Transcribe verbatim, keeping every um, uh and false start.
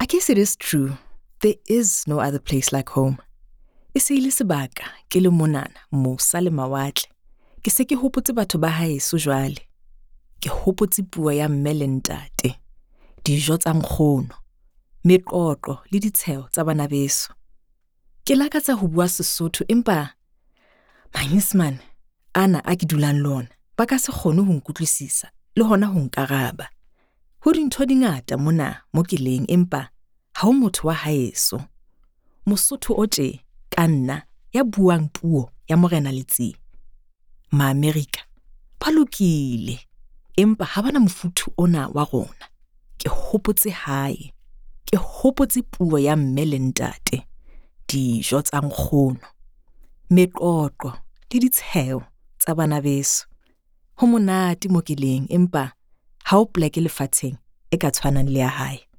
guess it is true. There is no other place like home. E se ile sebaka ke le monana mosa le mawatle. Ke se ke hopotse batho ba haeso jwale. Ke hopotse puo ya mme le ntate. Dijo tsa nkgono, meqoqo le ditsheo tsa bana beso. Ke lakatsa ho bua Sesotho empa manyesemane ana a ke dulang le ona ba ka se kgone ho nkutlwisisa le hona ho nkaraba. Ho dintho dingata mona mo keleng empa ha o motho wa haeso. Mosotho o tje ka nna ya buang puo ya Morena Letsie. Ma-America ba lokile empa ha bana mofuthu ona wa rona. Ke hopotse hae. Ke hopotse puo ya mme le ntate. Dijo tsa nkgono, meqoqo le ditsheo tsa bana beso. Ho monate mo keleng empa ha o poleke lefatsheng e ka tshwanang le ya hae.